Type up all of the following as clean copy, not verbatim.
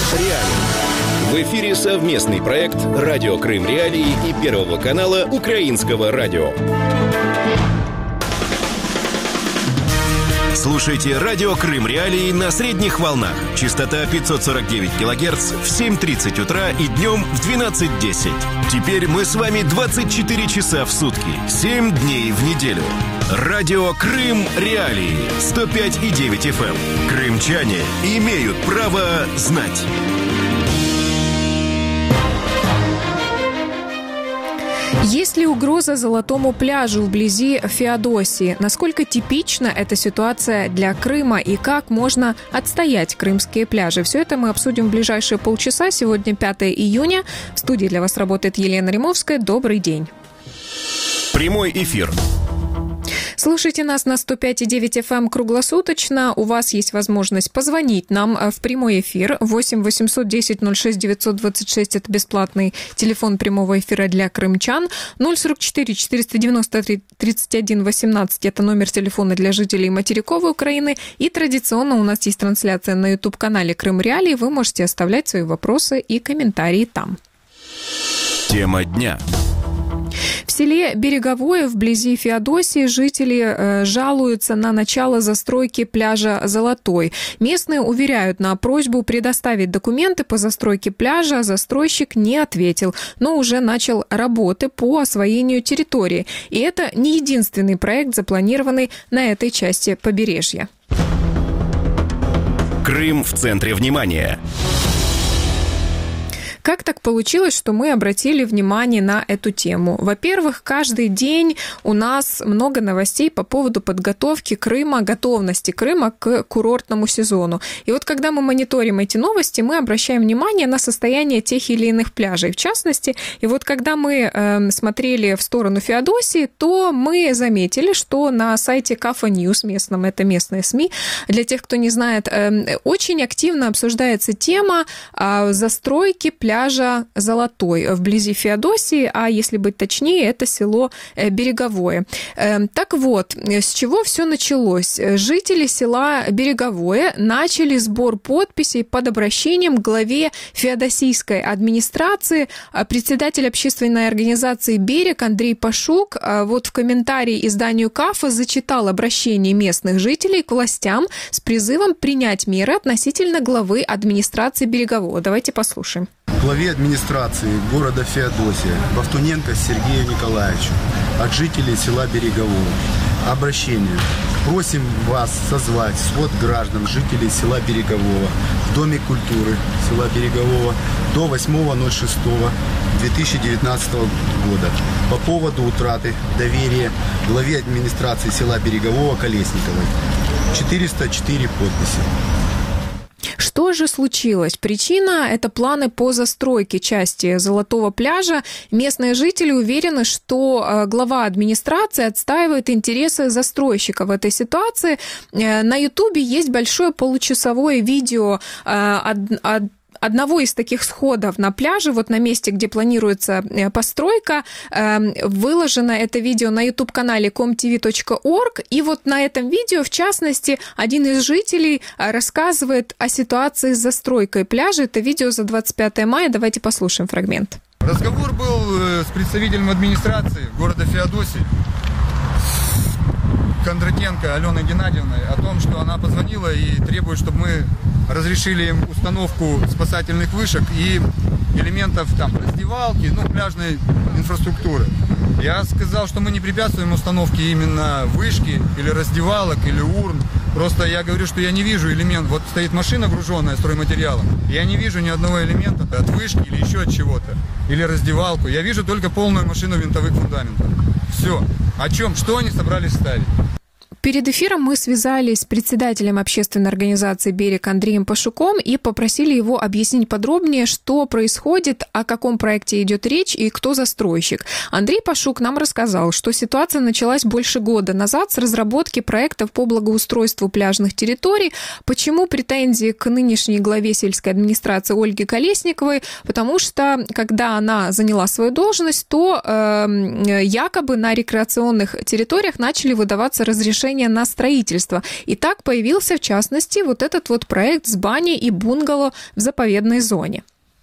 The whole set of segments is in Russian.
реален». В эфире совместный проект «Радио Крым Реалии» и Первого канала Украинского радио. Слушайте «Радио Крым Реалии» на средних волнах. Частота 549 кГц в 7:30 утра и днем в 12:10. Теперь мы с вами 24 часа в сутки, 7 дней в неделю. «Радио Крым Реалии» 105,9 FM. Крымчане имеют право знать. Есть ли угроза Золотому пляжу вблизи Феодосии? Насколько типична эта ситуация для Крыма и как можно отстоять крымские пляжи? Все это мы обсудим в ближайшие полчаса. Сегодня 5 июня. В студии для вас работает Елена Римовская. Добрый день. Прямой эфир. Слушайте нас на 105,9 FM круглосуточно. У вас есть возможность позвонить нам в прямой эфир. 8 810 06 926 – это бесплатный телефон прямого эфира для крымчан. 044 493 31 18 – это номер телефона для жителей материковой Украины. И традиционно у нас есть трансляция на YouTube-канале Крым Реалии. Вы можете оставлять свои вопросы и комментарии там. Тема дня. В селе Береговое вблизи Феодосии жители жалуются на начало застройки пляжа Золотой. Местные уверяют, на просьбу предоставить документы по застройке пляжа застройщик не ответил, но уже начал работы по освоению территории. И это не единственный проект, запланированный на этой части побережья. Крым в центре внимания. Как так получилось, что мы обратили внимание на эту тему? Во-первых, каждый день у нас много новостей по поводу подготовки Крыма, готовности Крыма к курортному сезону. И вот когда мы мониторим эти новости, мы обращаем внимание на состояние тех или иных пляжей. В частности, и вот когда мы смотрели в сторону Феодосии, то мы заметили, что на сайте Кафа Ньюс, местном, это местные СМИ, для тех, кто не знает, очень активно обсуждается тема застройки пляжа Золотой вблизи Феодосии, а если быть точнее, это село Береговое. Так вот, с чего все началось? Жители села Береговое начали сбор подписей под обращением к главе феодосийской администрации. Председатель общественной организации «Берег» Андрей Пашук вот в комментарии изданию КАФа зачитал обращение местных жителей к властям с призывом принять меры относительно главы администрации Берегового. Давайте послушаем. Главе администрации города Феодосия Бовтуненко Сергею Николаевичу от жителей села Берегового. Обращение. Просим вас созвать свод граждан, жителей села Берегового в Доме культуры села Берегового до 8.06.2019 года по поводу утраты доверия главе администрации села Берегового Колесниковой. 404 подписи. Что же случилось? Причина – это планы по застройке части Золотого пляжа. Местные жители уверены, что глава администрации отстаивает интересы застройщика в этой ситуации. На Ютубе есть большое получасовое видео одного из таких сходов на пляже, вот на месте, где планируется постройка. Выложено это видео на YouTube-канале comtv.org. И вот на этом видео, в частности, один из жителей рассказывает о ситуации с застройкой пляжа. Это видео за 25 мая. Давайте послушаем фрагмент. Разговор был с представителем администрации города Феодосии, Кондратенко Аленой Геннадьевной, о том, что она позвонила и требует, чтобы мы разрешили им установку спасательных вышек и элементов там раздевалки, пляжной инфраструктуры. Я сказал, что мы не препятствуем установке именно вышки или раздевалок, или урн. Просто я говорю, что я не вижу элемент. Вот стоит машина, груженная стройматериалом. Я не вижу ни одного элемента от вышки или еще от чего-то. Или раздевалку. Я вижу только полную машину винтовых фундаментов. Все. О чем? Что они собрались ставить? Перед эфиром мы связались с председателем общественной организации «Берег» Андреем Пашуком и попросили его объяснить подробнее, что происходит, о каком проекте идет речь и кто застройщик. Андрей Пашук нам рассказал, что ситуация началась больше года назад с разработки проектов по благоустройству пляжных территорий. Почему претензии к нынешней главе сельской администрации Ольге Колесниковой? Потому что, когда она заняла свою должность, то якобы на рекреационных территориях начали выдаваться разрешения разрешение на строительство. И так появился, в частности, вот этот вот проект с баней и бунгало в заповедной зоне.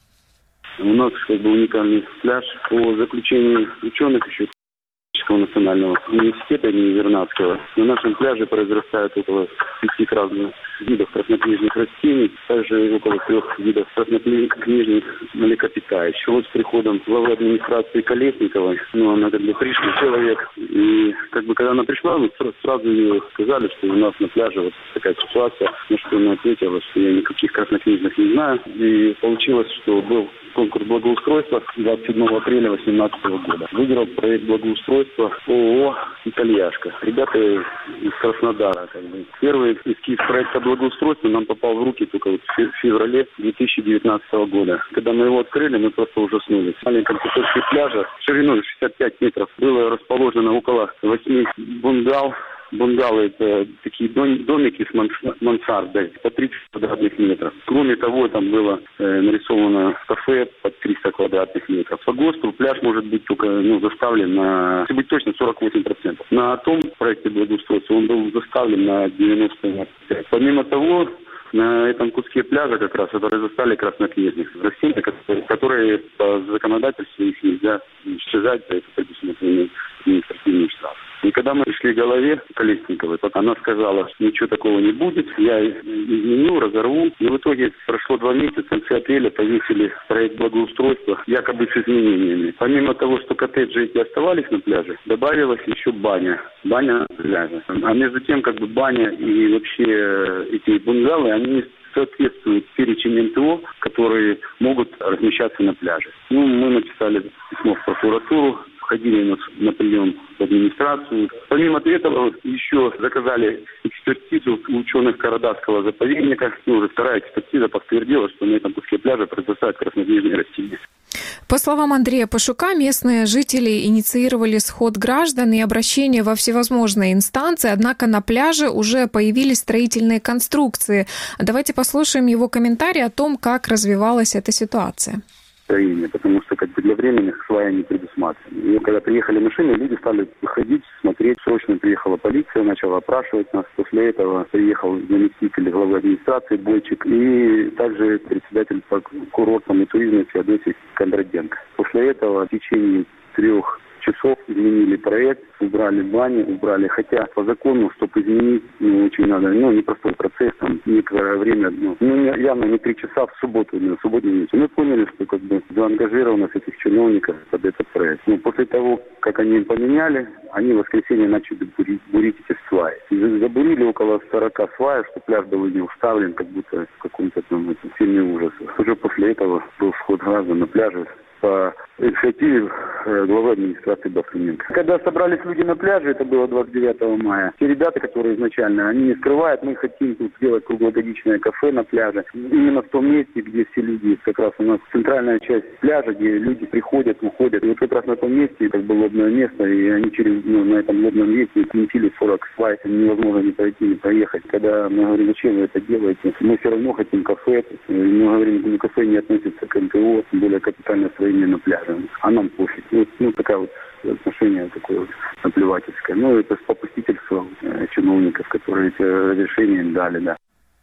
У нас уникальный пляж. По заключению ученых еще национального университета имени Вернадского на нашем пляже произрастает около 5 разных видов краснокнижных растений, также около 3 видов краснокнижных млекопитающих. Вот с приходом главы администрации Колесниковой, она пришла человек, и когда она пришла, мы сразу ей сказали, что у нас на пляже вот такая ситуация, на что она ответила, что я никаких краснокнижных не знаю, и получилось, что был конкурс благоустройства 27 апреля 2018 года. Выиграл проект благоустройства ООО «Итальяшка». Ребята из Краснодара. Первый эскиз проекта благоустройства нам попал в руки только в феврале 2019 года. Когда мы его открыли, мы просто ужаснулись. В маленьком кусочке пляжа шириной 65 метров было расположено около 8 бунгал. Бунгалы – это такие домики с мансардой по 30 квадратных метров. Кроме того, там было нарисовано кафе под 300 квадратных метров. По ГОСТу пляж может быть только заставлен на, если быть точно, 48%. На том проекте благоустройства он был заставлен на 95%. Помимо того, на этом куске пляжа как раз произрастали краснокнижных растений, которые по законодательству их нельзя исчезать, за это предусмотрено административный штраф. И когда мы пришли к голове Колесниковой, она сказала, что ничего такого не будет, я изменю, разорву. И в итоге прошло 2 месяца, в конце апреля повесили проект благоустройства, якобы с изменениями. Помимо того, что коттеджи эти оставались на пляже, добавилась еще баня. Баня на пляже. А между тем, баня и вообще эти бунгалы, они соответствуют перечень МТО, которые могут размещаться на пляже. Мы написали письмо в прокуратуру, ходили на прием в администрацию. Помимо этого, еще заказали экспертизу у ученых Карадасского заповедника. Уже вторая экспертиза подтвердила, что на этом куске пляжа произрастают краснокнижные растения. По словам Андрея Пашука, местные жители инициировали сход граждан и обращение во всевозможные инстанции, однако на пляже уже появились строительные конструкции. Давайте послушаем его комментарий о том, как развивалась эта ситуация. Потому что для временных свая не предусматривали. И когда приехали машины, люди стали выходить, смотреть. Срочно приехала полиция, начала опрашивать нас. После этого приехал заместитель главы администрации Бойчик и также председатель по курортам и туризму Феодосий Кондратенко. После этого в течение 3 часов изменили проект, убрали бани, хотя по закону, чтобы изменить, очень надо, непростой процесс, некоторое время, явно не 3 часа в субботу, на субботний вечер. Мы поняли, что заангажированность этих чиновников под этот проект. После того, как они им поменяли, они в воскресенье начали бурить эти сваи. И забурили около 40 сваев, что пляж был не уставлен, как будто в каком-то фильме ужаса. Уже после этого был сход граждан на пляже по инициативе главы администрации Бахтиненко. Когда собрались люди на пляже, это было 29 мая, те ребята, которые изначально, они не скрывают, мы хотим тут сделать круглогодичное кафе на пляже. Именно в том месте, где все люди, как раз у нас центральная часть пляжа, где люди приходят, уходят. И вот как раз на том месте, лобное место, и они на этом лобном месте сместили 40 свай, невозможно ни пройти, ни проехать. Когда мы говорим, зачем вы это делаете, мы все равно хотим кафе. Мы говорим, кафе не относится к МТО, тем более капитальное строение на пляже. А нам пофиг. Такая отношение такое наплевательское. Это попустительство чиновников, которые эти разрешения им дали, да.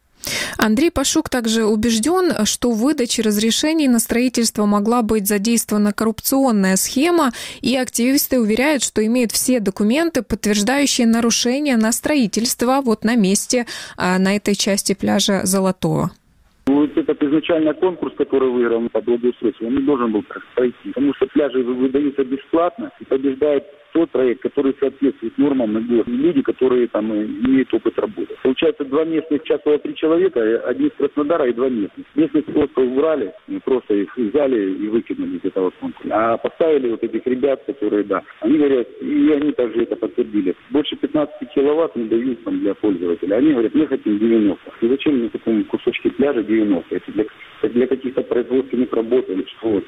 Андрей Пашук также убежден, что в выдаче разрешений на строительство могла быть задействована коррупционная схема, и активисты уверяют, что имеют все документы, подтверждающие нарушения на строительство на месте, на этой части пляжа Золотого. Этот изначально конкурс, который выиграл по благоустройству, он не должен был пройти, потому что пляжи выдаются бесплатно, и побеждает тот проект, который соответствует нормам и ГОСТ. Люди, которые имеют опыт работы. Получается, 2 местных участвовало 3 человека, 1 из Краснодара и 2 местных. Местных просто убрали, просто их взяли и выкинули из этого конкурса. А поставили этих ребят, которые, они говорят, и они также это подтвердили. Больше 15 киловатт не дают для пользователя. Они говорят, мы хотим 90. И зачем мне в таком кусочке пляжа 90? Это для каких-то производственных работ или что?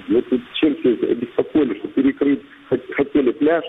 Чем все беспокоили, что перекрыть хотели пляж,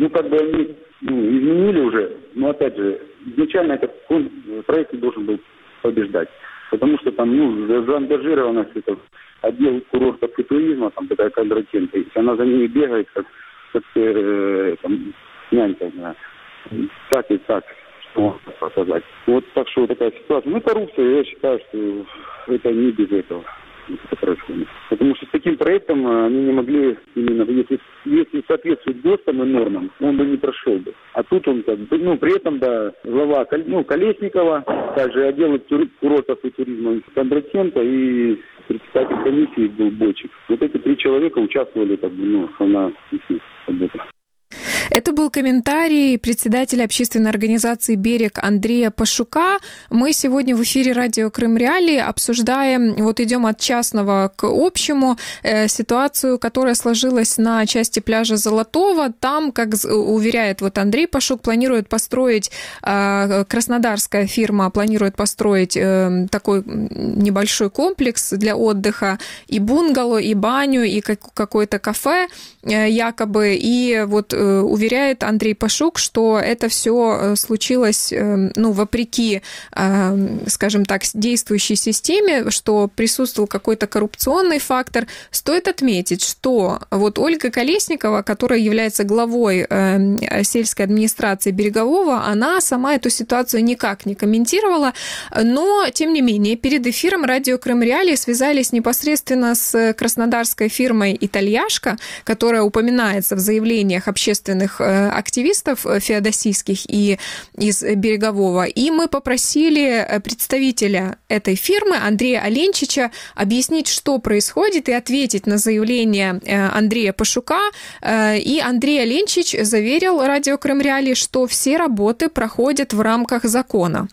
они изменили уже, но опять же, изначально этот проект не должен был побеждать, потому что заангажированность это отдел курортов и туризма, такая Кондратенко, она за ними бегает, как нянька, так и так. показать. Вот так что вот такая ситуация. Ну, коррупция, я считаю, что это не без этого. Это происходит. Потому что с таким проектом они не могли, именно если соответствовать ГОСТам и нормам, он бы не прошел бы. А тут он как бы, ну, при этом, да, глава Колесникова, также отдел курортов и туризма Кондратенко и председатель комиссии был Бойчик. Вот эти 3 человека участвовали, как бы, ну, основная работа. Это был комментарий председателя общественной организации «Берег» Андрея Пашука. Мы сегодня в эфире радио «Крым Реалии» обсуждаем, вот идем от частного к общему, ситуацию, которая сложилась на части пляжа Золотого. Там, как уверяет вот Андрей Пашук, планирует построить, краснодарская фирма планирует построить такой небольшой комплекс для отдыха, и бунгало, и баню, и какое-то кафе якобы. И вот уверяет Андрей Пашук, что это все случилось, ну, вопреки, скажем так, действующей системе, что присутствовал какой-то коррупционный фактор. Стоит отметить, что вот Ольга Колесникова, которая является главой сельской администрации Берегового, она сама эту ситуацию никак не комментировала, но, тем не менее, перед эфиром радио «Крым Реалии» связались непосредственно с краснодарской фирмой «Итальяшка», которая упоминается в заявлениях общественных активистов феодосийских и из Берегового. И мы попросили представителя этой фирмы Андрея Оленчича объяснить, что происходит, и ответить на заявление Андрея Пашука. И Андрей Оленчич заверил радио «Крым Реалии», что все работы проходят в рамках закона.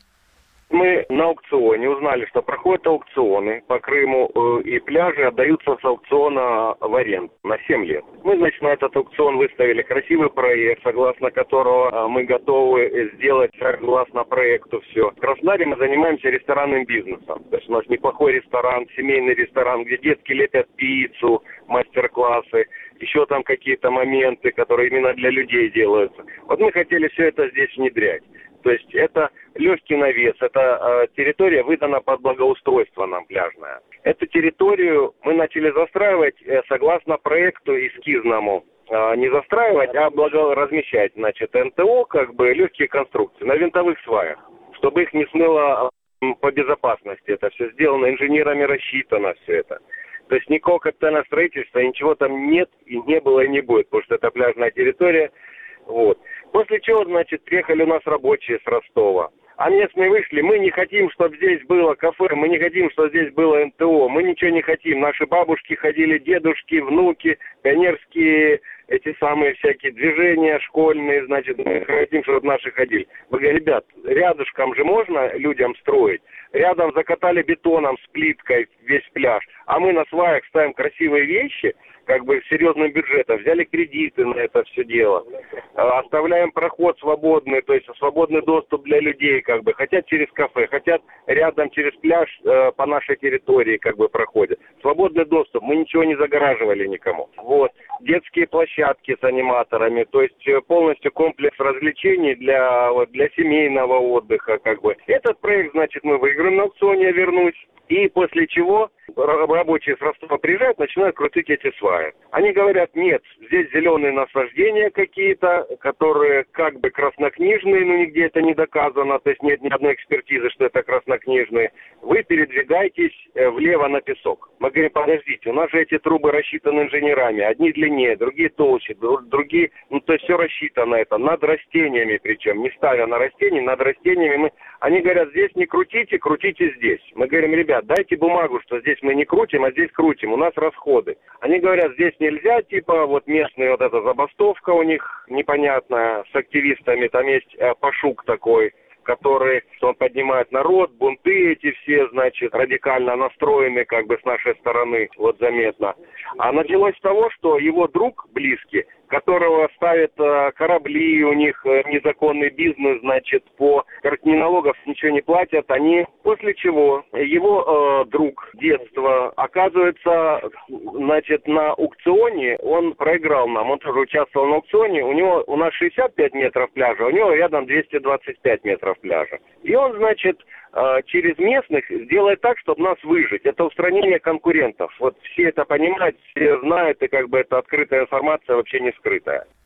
Мы на аукционе узнали, что проходят аукционы по Крыму, и пляжи отдаются с аукциона в аренду на 7 лет. Мы, значит, на этот аукцион выставили красивый проект, согласно которого мы готовы сделать согласно проекту все. В Краснодаре мы занимаемся ресторанным бизнесом. То есть у нас неплохой ресторан, семейный ресторан, где детки лепят пиццу, мастер-классы, еще там какие-то моменты, которые именно для людей делаются. Вот мы хотели все это здесь внедрять. То есть это легкий навес, это территория выдана под благоустройство нам пляжная. Эту территорию мы начали застраивать согласно проекту эскизному. Не застраивать, а размещать, значит, НТО, как бы легкие конструкции на винтовых сваях, чтобы их не смыло по безопасности. Это все сделано, инженерами рассчитано все это. То есть никакого капитального строительства, ничего там нет и не было и не будет, потому что это пляжная территория. Вот. После чего, значит, приехали у нас рабочие с Ростова. А местные вышли, мы не хотим, чтобы здесь было кафе, мы не хотим, чтобы здесь было НТО, мы ничего не хотим. Наши бабушки ходили, дедушки, внуки, пионерские, эти самые всякие движения школьные, значит, мы хотим, чтобы наши ходили. Мы говорим, ребят, рядышком же можно людям строить. Рядом закатали бетоном с плиткой весь пляж, а мы на сваях ставим красивые вещи, как бы серьезным бюджетом, взяли кредиты на это все дело, оставляем проход свободный, то есть свободный доступ для людей, как бы, хотят через кафе, хотят рядом через пляж по нашей территории, как бы, проходят. Свободный доступ, мы ничего не загораживали никому. Вот, детские площадки с аниматорами, то есть полностью комплекс развлечений для семейного отдыха, как бы. Этот проект, значит, мы выиграем на аукционе, я вернусь. И после чего рабочие с Ростова приезжают, начинают крутить эти сваи. Они говорят, нет, здесь зеленые насаждения какие-то, которые как бы краснокнижные, но нигде это не доказано, то есть нет ни одной экспертизы, что это краснокнижные. Вы передвигаетесь влево на песок. Мы говорим, подождите, у нас же эти трубы рассчитаны инженерами, одни длиннее, другие толще, другие, ну то есть все рассчитано это, над растениями причем, не ставя на растения, над растениями. Они говорят, здесь не крутите, крутите здесь. Мы говорим, ребят, дайте бумагу, что здесь мы не крутим, а здесь крутим, у нас расходы. Они говорят, здесь нельзя, типа, вот местные, вот эта забастовка у них непонятная с активистами, там есть Пашук такой, который, он поднимает народ, бунты эти все, значит, радикально настроены, как бы, с нашей стороны, вот заметно. А началось с того, что его друг близкий, которого ставят корабли, у них незаконный бизнес, значит, ни налогов ничего не платят, они, после чего его друг детства, оказывается, значит, на аукционе, он проиграл нам, он тоже участвовал на аукционе, у нас 65 метров пляжа, у него рядом 225 метров пляжа. И он, значит, через местных сделает так, чтобы нас выжить. Это устранение конкурентов. Вот все это понимают, все знают, и как бы это открытая информация, вообще не скрытая.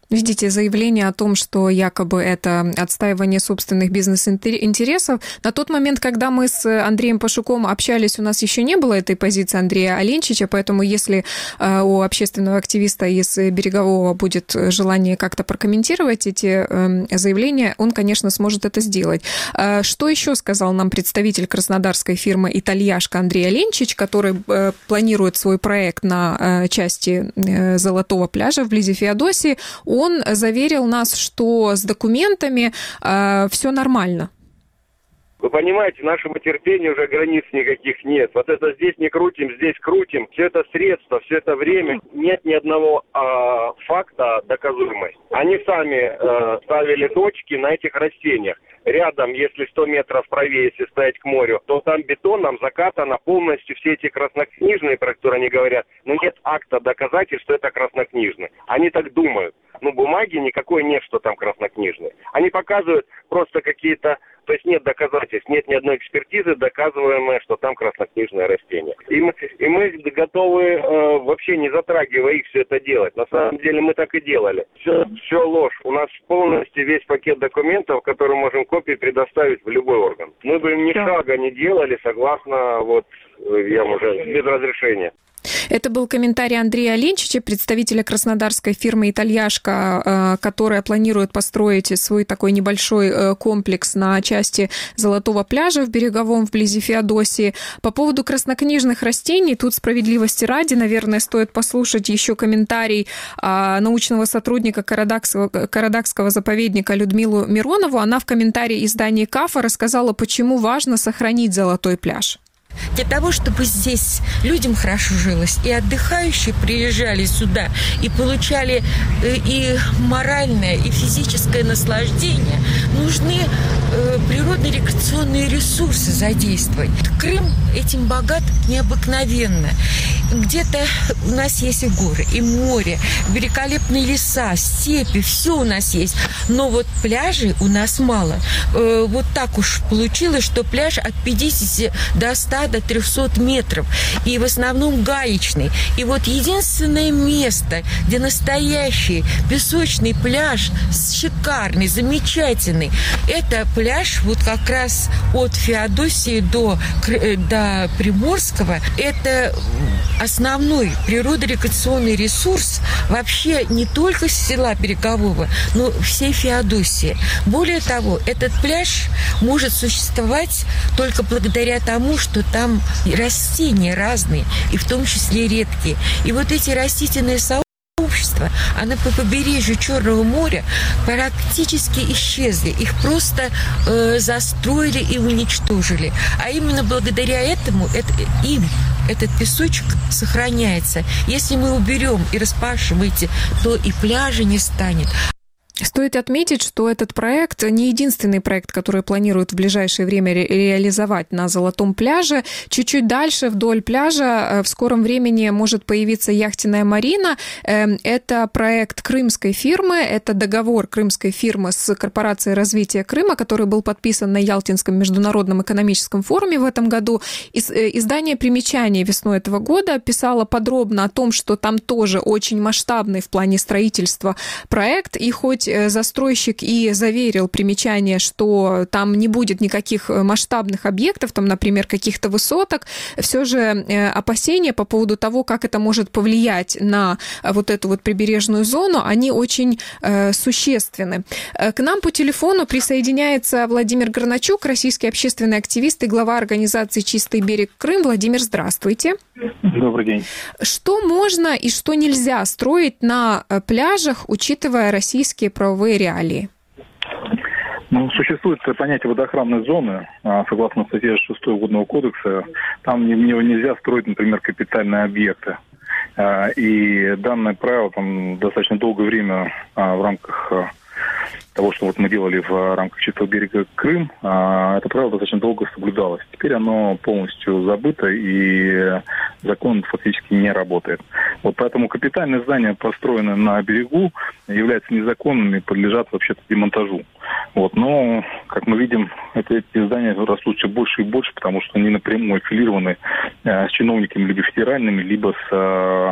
Видите, заявление о том, что якобы это отстаивание собственных бизнес-интересов. На тот момент, когда мы с Андреем Пашуком общались, у нас еще не было этой позиции Андрея Оленчича, поэтому если у общественного активиста из Берегового будет желание как-то прокомментировать эти заявления, он, конечно, сможет это сделать. Что еще сказал нам представитель краснодарской фирмы «Итальяшка» Андрей Оленчич, который планирует свой проект на части Золотого пляжа вблизи Феодосии? Он заверил нас, что с документами все нормально. Вы понимаете, нашему терпению уже границ никаких нет. Вот это здесь не крутим, здесь крутим. Все это средства, все это время. Нет ни одного факта доказуемой. Они сами ставили точки на этих растениях. Рядом, если 100 метров правее, если стоять к морю, то там бетоном закатано полностью все эти краснокнижные, про которые они говорят. Но нет акта доказательств, что это краснокнижные. Они так думают. Но бумаги никакой нет, что там краснокнижные. Они показывают просто какие-то... То есть нет доказательств, нет ни одной экспертизы, доказываемой, что там краснокнижное растение. И мы готовы, вообще не затрагивая их, все это делать. На самом деле мы так и делали. Все ложь. У нас полностью весь пакет документов, который можем копии предоставить в любой орган. Мы бы им ни шага не делали, согласно, я уже без разрешения. Это был комментарий Андрея Оленчича, представителя краснодарской фирмы «Итальяшка», которая планирует построить свой такой небольшой комплекс на части Золотого пляжа в Береговом, вблизи Феодосии. По поводу краснокнижных растений, тут справедливости ради, наверное, стоит послушать еще комментарий научного сотрудника Карадакского заповедника Людмилу Миронову. Она в комментарии изданию «Кафа» рассказала, почему важно сохранить Золотой пляж. Для того, чтобы здесь людям хорошо жилось, и отдыхающие приезжали сюда и получали и моральное, и физическое наслаждение, нужны природные рекреационные ресурсы задействовать. Крым этим богат необыкновенно. Где-то у нас есть и горы, и море, великолепные леса, степи, все у нас есть. Но вот пляжей у нас мало. Вот так уж получилось, что пляж от 50 до 100 до 300 метров. И в основном гаечный. И вот единственное место, где настоящий песочный пляж, шикарный, замечательный, это пляж вот как раз от Феодосии до Приморского. Это основной природорекреационный ресурс вообще не только села Берегового, но всей Феодосии. Более того, этот пляж может существовать только благодаря тому, что там растения разные, и в том числе редкие. И вот эти растительные сообщества, они по побережью Черного моря практически исчезли. Их просто застроили и уничтожили. А именно благодаря этому этот песочек сохраняется. Если мы уберем и распашем эти, то и пляжа не станет. Стоит отметить, что этот проект не единственный проект, который планируют в ближайшее время реализовать на Золотом пляже. Чуть-чуть дальше, вдоль пляжа, в скором времени может появиться яхтенная марина. Это проект крымской фирмы, это договор крымской фирмы с Корпорацией развития Крыма, который был подписан на Ялтинском международном экономическом форуме в этом году. Издание «Примечание» весной этого года писало подробно о том, что там тоже очень масштабный в плане строительства проект, и хоть застройщик и заверил «Примечание», что там не будет никаких масштабных объектов, там, например, каких-то высоток, все же опасения по поводу того, как это может повлиять на вот эту вот прибережную зону, они очень существенны. К нам по телефону присоединяется Владимир Горначук, российский общественный активист и глава организации «Чистый берег Крым». Владимир, здравствуйте. Добрый день. Что можно и что нельзя строить на пляжах, учитывая российские правовые реалии? Существует понятие водоохранной зоны, согласно статье 6 Водного кодекса. Там нельзя строить, например, капитальные объекты. И данное правило там достаточно долгое время в рамках того, что вот мы делали в рамках «Чистого берега Крым», это правило достаточно долго соблюдалось. Теперь оно полностью забыто, и закон фактически не работает. Вот поэтому капитальные здания, построенные на берегу, являются незаконными и подлежат вообще-то демонтажу. Вот. Но, как мы видим, эти здания растут все больше и больше, потому что они напрямую аффилированы с чиновниками либо федеральными, либо с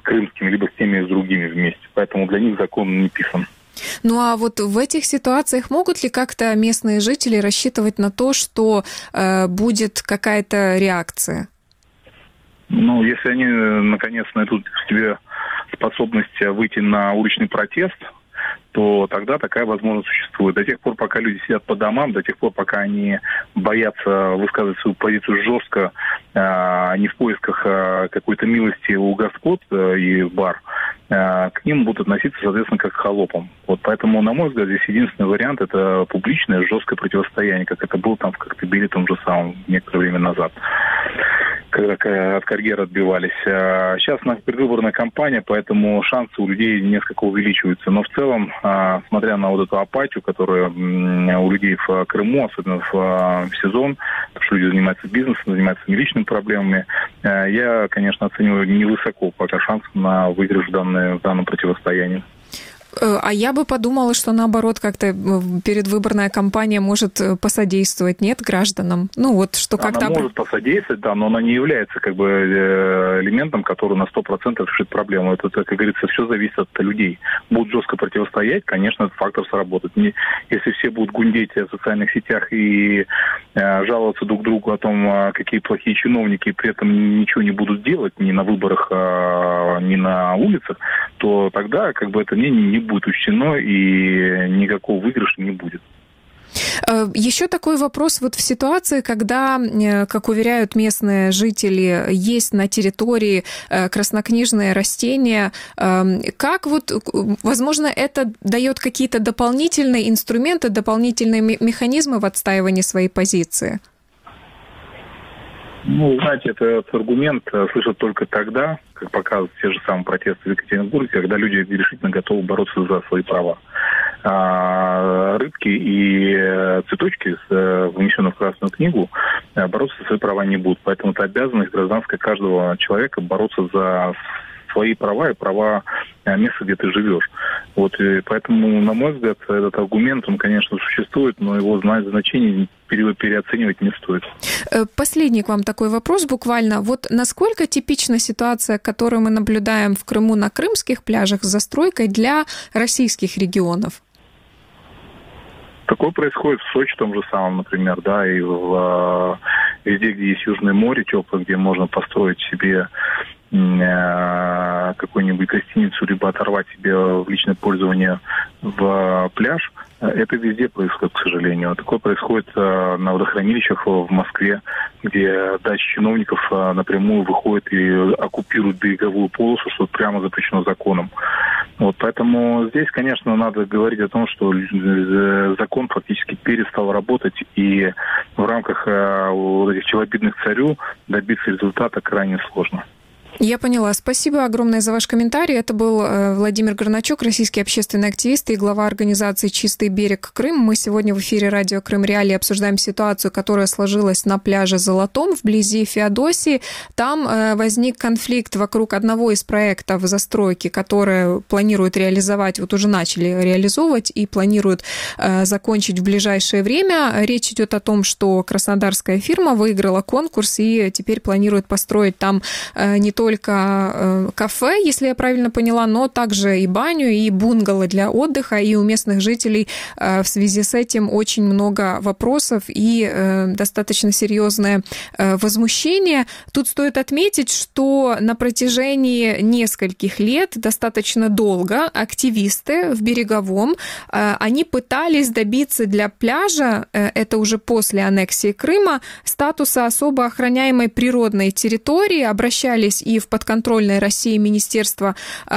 крымскими, либо с теми и с другими вместе. Поэтому для них закон не писан. Ну а вот в этих ситуациях могут ли как-то местные жители рассчитывать на то, что будет какая-то реакция? Ну, если они, наконец, найдут в себе способность выйти на уличный протест, то тогда такая возможность существует. До тех пор, пока люди сидят по домам, до тех пор, пока они боятся высказывать свою позицию жестко, не в поисках какой-то милости у господ и бар, к ним будут относиться, соответственно, как к холопам. Вот поэтому, на мой взгляд, здесь единственный вариант – это публичное жесткое противостояние, как это было там в Коктебеле том же самом некоторое время назад, когда от карьеры отбивались. Сейчас у нас предвыборная кампания, поэтому шансы у людей несколько увеличиваются. Но в целом, смотря на вот эту апатию, которая у людей в Крыму, особенно в сезон, потому что люди занимаются бизнесом, занимаются не личными проблемами, я, конечно, оцениваю невысоко пока шанс на выигрыш в данном противостоянии. А я бы подумала, что наоборот, как-то предвыборная кампания может посодействовать, нет, гражданам? Ну вот, что как-то... Она может посодействовать, да, но она не является как бы элементом, который на 100% решит проблему. Это, как говорится, все зависит от людей. Будут жестко противостоять, конечно, этот фактор сработает. Если все будут гундеть в социальных сетях и жаловаться друг другу о том, какие плохие чиновники, и при этом ничего не будут делать ни на выборах, ни на улицах, то тогда как бы это мнение не будет учтено и никакого выигрыша не будет. Еще такой вопрос. Вот в ситуации, когда, как уверяют местные жители, есть на территории краснокнижные растения, как вот, возможно, это дает какие-то дополнительные инструменты, дополнительные механизмы в отстаивании своей позиции? Ну, знаете, этот аргумент слышат только тогда, как показывают те же самые протесты в Екатеринбурге, когда люди решительно готовы бороться за свои права. Рыбки и цветочки, внесенные в Красную книгу, бороться за свои права не будут. Поэтому это обязанность гражданская каждого человека бороться за свои права и права места, где ты живешь. Вот, и поэтому, на мой взгляд, этот аргумент, он, конечно, существует, но его значение переоценивать не стоит. Последний к вам такой вопрос буквально. Вот насколько типична ситуация, которую мы наблюдаем в Крыму на крымских пляжах с застройкой для российских регионов? Такое происходит в Сочи том же самом, например, да, и везде, где есть Южное море теплое, где можно построить себе какую-нибудь гостиницу, либо оторвать себе в личное пользование в пляж, это везде происходит, к сожалению. Такое происходит на водохранилищах в Москве, где дачи чиновников напрямую выходят и оккупируют береговую полосу, что прямо запрещено законом. Вот, поэтому здесь, конечно, надо говорить о том, что закон фактически перестал работать, и в рамках вот этих челобитных царю добиться результата крайне сложно. Я поняла. Спасибо огромное за ваш комментарий. Это был Владимир Горначук, российский общественный активист и глава организации «Чистый берег Крым». Мы сегодня в эфире радио «Крым Реалии» обсуждаем ситуацию, которая сложилась на пляже Золотом вблизи Феодосии. Там возник конфликт вокруг одного из проектов застройки, которые планируют реализовать, вот уже начали реализовывать и планируют закончить в ближайшее время. Речь идет о том, что краснодарская фирма выиграла конкурс и теперь планирует построить там не только кафе, если я правильно поняла, но также и баню, и бунгало для отдыха, и у местных жителей в связи с этим очень много вопросов и достаточно серьезное возмущение. Тут стоит отметить, что на протяжении нескольких лет, достаточно долго, активисты в Береговом, они пытались добиться для пляжа, это уже после аннексии Крыма, статуса особо охраняемой природной территории, обращались и в подконтрольное России Министерство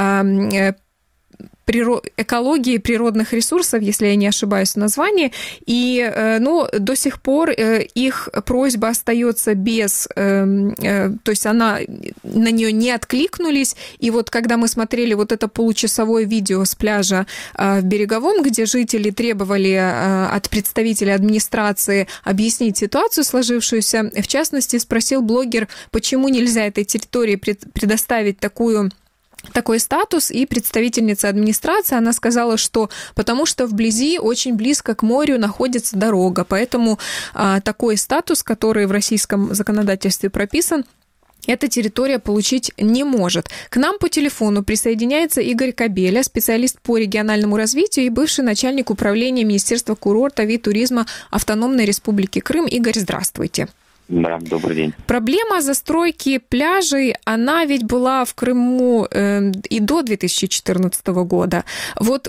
экологии и природных ресурсов, если я не ошибаюсь в названии, и до сих пор их просьба остается без, то есть на нее не откликнулись, и вот когда мы смотрели вот это получасовое видео с пляжа в Береговом, где жители требовали от представителей администрации объяснить ситуацию сложившуюся, в частности, спросил блогер, почему нельзя этой территории предоставить такой статус, и представительница администрации, она сказала, что потому что вблизи, очень близко к морю находится дорога, поэтому такой статус, который в российском законодательстве прописан, эта территория получить не может. К нам по телефону присоединяется Игорь Кобеля, специалист по региональному развитию и бывший начальник управления Министерства курортов и туризма Автономной Республики Крым. Игорь, здравствуйте. Да, добрый день. Проблема застройки пляжей, она ведь была в Крыму и до 2014 года. Вот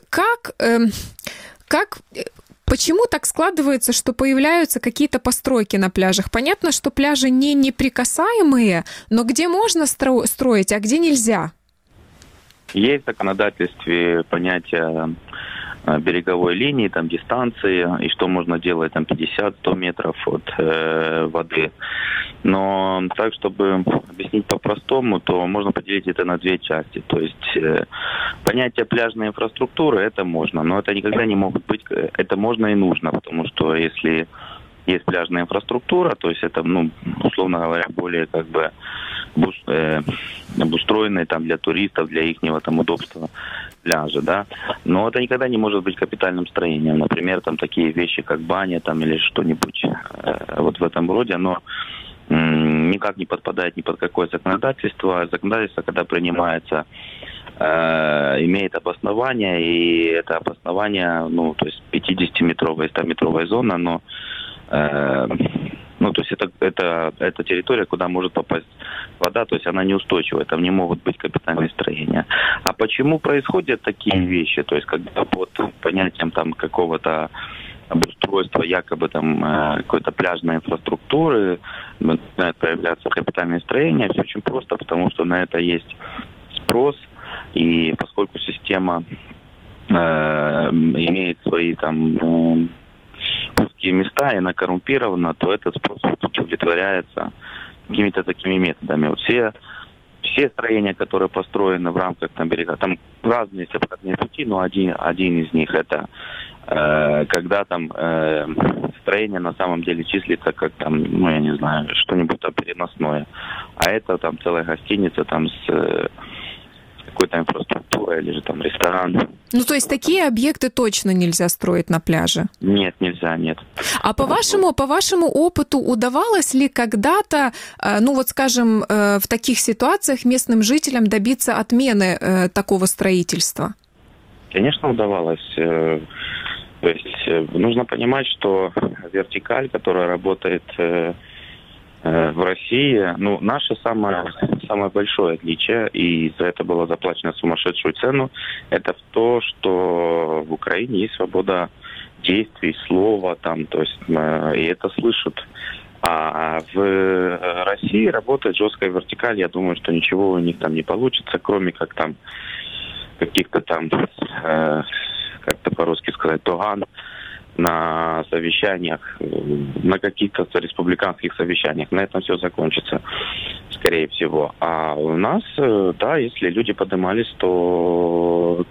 почему так складывается, что появляются какие-то постройки на пляжах? Понятно, что пляжи не неприкасаемые, но где можно строить, а где нельзя? Есть в законодательстве понятие береговой линии, там дистанции, и что можно делать там 50-100 метров от воды. Но так, чтобы объяснить по-простому, то можно поделить это на две части. То есть понятие пляжной инфраструктуры это можно, но это никогда не могут быть, это можно и нужно, потому что если есть пляжная инфраструктура, то есть это, условно говоря, более как бы обустроенные там для туристов, для ихнего там удобства пляжа, да. Но это никогда не может быть капитальным строением. Например, там такие вещи, как баня там или что-нибудь вот в этом роде, оно никак не подпадает ни под какое законодательство. Законодательство, когда принимается, имеет обоснование, и это обоснование, то есть 50-метровая, 100-метровая зона, но то есть это территория, куда может попасть вода, то есть она неустойчивая, там не могут быть капитальные строения. А почему происходят такие вещи? То есть когда под понятием там какого-то обустройства, якобы там какой-то пляжной инфраструктуры начинают появляться капитальные строения, все очень просто, потому что на это есть спрос, и поскольку система имеет свои там узкие места, и она коррумпирована, то этот способ удовлетворяется какими-то такими методами. Вот все строения, которые построены в рамках там берега, там разные обходные пути, но один из них это когда там строение на самом деле числится как там, я не знаю, что-нибудь там переносное. А это там целая гостиница там с какой-то инфраструктурой или же там ресторан. То есть такие объекты точно нельзя строить на пляже? Нет, нельзя, нет. А по вашему опыту удавалось ли когда-то, скажем, в таких ситуациях местным жителям добиться отмены такого строительства? Конечно, удавалось. То есть нужно понимать, что вертикаль, которая работает в России, наше самое большое отличие, и за это было заплачено сумасшедшую цену, это то, что в Украине есть свобода действий, слова, там, то есть, и это слышат. А в России работает жесткая вертикаль, я думаю, что ничего у них там не получится, кроме как там каких-то там, как-то по-русски сказать, тоган, на совещаниях, на каких-то республиканских совещаниях. На этом все закончится, скорее всего. А у нас, да, если люди поднимались, то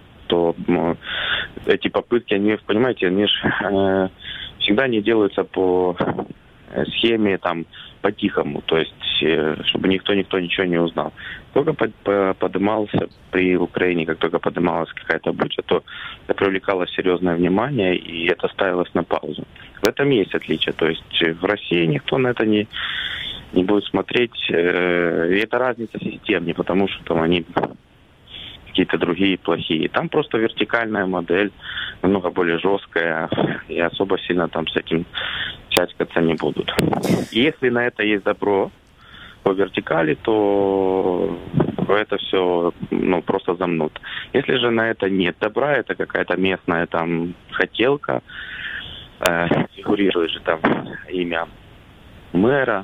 эти попытки, они, понимаете, они же всегда не делаются по схеме там по-тихому, то есть чтобы никто ничего не узнал. Только поднимался при Украине, как только поднималась какая-то буча, то это привлекало серьезное внимание, и это ставилось на паузу. В этом есть отличие. То есть в России никто на это не будет смотреть. И это разница систем, не потому что там они какие-то другие плохие. Там просто вертикальная модель, намного более жесткая, и особо сильно там с этим чачкаться не будут. Если на это есть добро по вертикали, то это все просто замнут. Если же на это нет добра, это какая-то местная там хотелка, фигурирует же там имя мэра,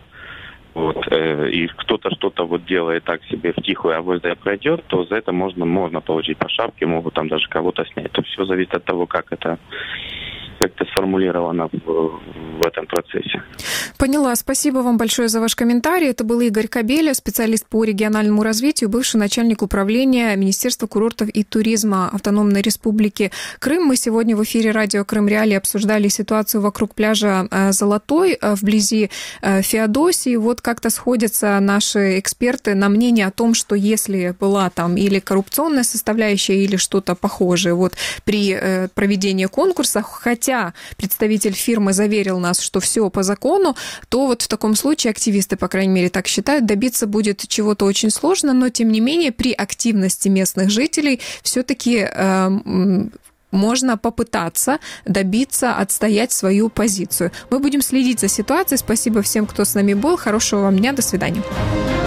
и кто-то что-то делает так себе втихую, а вот за это пройдет, то за это можно получить по шапке, могут там даже кого-то снять. То все зависит от того, как это сформулировано в этом процессе. Поняла. Спасибо вам большое за ваш комментарий. Это был Игорь Кобеля, специалист по региональному развитию, бывший начальник управления Министерства курортов и туризма Автономной Республики Крым. Мы сегодня в эфире радио Крым Реалии обсуждали ситуацию вокруг пляжа Золотой вблизи Феодосии. Вот как-то сходятся наши эксперты на мнение о том, что если была там или коррупционная составляющая, или что-то похожее при проведении конкурса, хотя хотя представитель фирмы заверил нас, что все по закону, то вот в таком случае активисты, по крайней мере, так считают, добиться будет чего-то очень сложно, но тем не менее при активности местных жителей все-таки можно попытаться добиться, отстоять свою позицию. Мы будем следить за ситуацией. Спасибо всем, кто с нами был. Хорошего вам дня. До свидания.